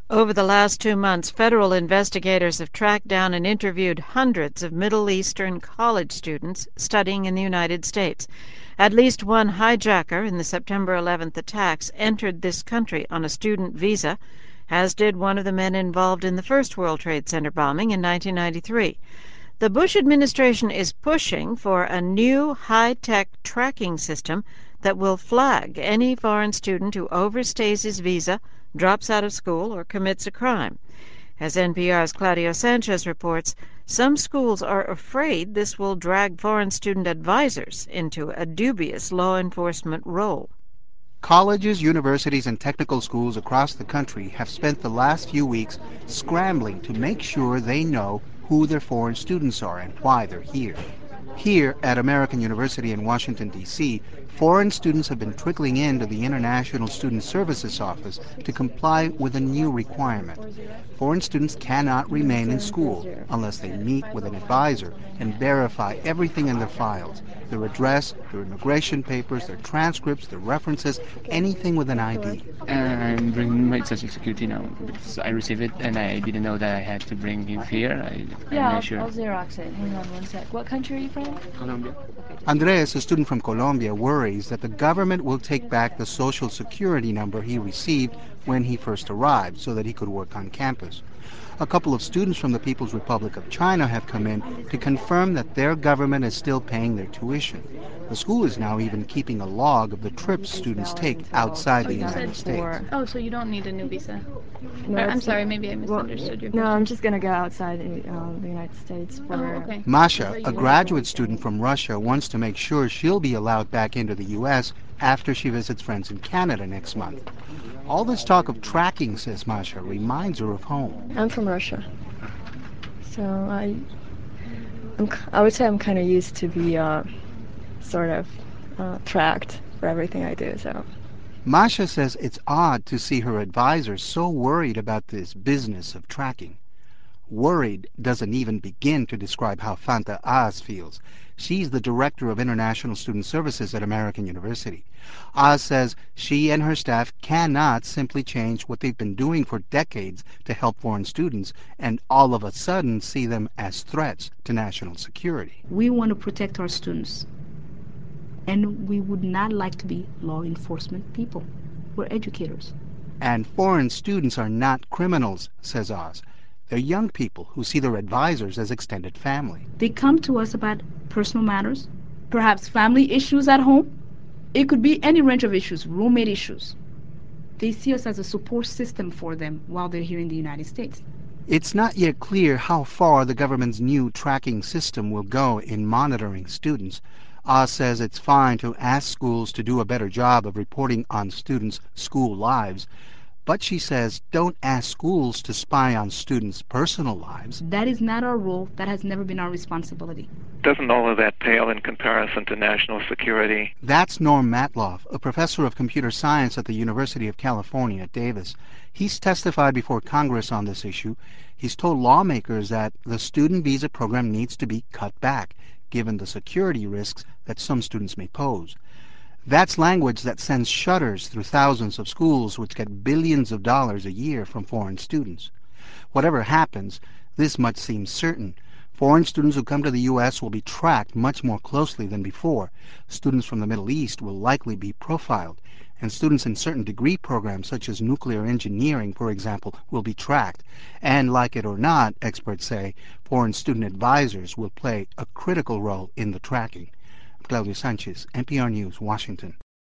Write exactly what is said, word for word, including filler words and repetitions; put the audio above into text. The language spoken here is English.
Over the last two months, federal investigators have tracked down and interviewed hundreds of Middle Eastern college students studying in the United States. At least one hijacker in the September eleventh attacks entered this country on a student visa, as did one of the men involved in the first World Trade Center bombing in nineteen ninety-three. The Bush administration is pushing for a new high-tech tracking system that will flag any foreign student who overstays his visa, drops out of school, or commits a crime. As N P R's Claudio Sanchez reports, some schools are afraid this will drag foreign student advisors into a dubious law enforcement role. Colleges, universities, and technical schools across the country have spent the last few weeks scrambling to make sure they know who their foreign students are and why they're here. Here at American University in Washington, D C, foreign students have been trickling into the International Student Services Office to comply with a new requirement. Foreign students cannot remain in school unless they meet with an advisor and verify everything in their files, their address, their immigration papers, their transcripts, their references, anything with an I D. I'm bringing my social security now because I received it and I didn't know that I had to bring it here. I, yeah, I'm I'll, sure. I'll Xerox it. Hang on one sec. What country are you from? Colombia. Andres, a student from Colombia, worries that the government will take back the social security number he received when he first arrived so that he could work on campus. A couple of students from the People's Republic of China have come in to confirm that their government is still paying their tuition. The school is now even keeping a log of the trips students take outside Oh, the you United said States. four. Oh, so you don't need a new visa. No, Or- I'm it's- sorry, maybe I misunderstood well, you. No, I'm just gonna go outside uh, the United States for. Oh, okay. Masha, a graduate student from Russia, wants to make sure she'll be allowed back into the U S after she visits friends in Canada next month. All this talk of tracking, says Masha, reminds her of home. I'm from Russia, so I, I'm, k- I would say I'm kind of used to be uh, sort of uh, tracked for everything I do. So. Masha says it's odd to see her advisor so worried about this business of tracking. Worried doesn't even begin to describe how Fanta Oz feels. She's the director of International Student Services at American University. Oz says she and her staff cannot simply change what they've been doing for decades to help foreign students and all of a sudden see them as threats to national security. We want to protect our students, and we would not like to be law enforcement people. We're educators. And foreign students are not criminals, says Oz. They're young people who see their advisors as extended family. They come to us about personal matters, perhaps family issues at home. It could be any range of issues, roommate issues. They see us as a support system for them while they're here in the United States. It's not yet clear how far the government's new tracking system will go in monitoring students. Oz says it's fine to ask schools to do a better job of reporting on students' school lives, but she says don't ask schools to spy on students' personal lives. That is not our role. That has never been our responsibility. Doesn't all of that pale in comparison to national security? That's Norm Matloff, a professor of computer science at the University of California at Davis. He's testified before Congress on this issue. He's told lawmakers that the student visa program needs to be cut back, given the security risks that some students may pose. That's language that sends shudders through thousands of schools which get billions of dollars a year from foreign students. Whatever happens, this much seems certain. Foreign students who come to the U S will be tracked much more closely than before. Students from the Middle East will likely be profiled, and students in certain degree programs such as nuclear engineering, for example, will be tracked. And like it or not, experts say, foreign student advisors will play a critical role in the tracking. Claudio Sanchez, N P R News, Washington.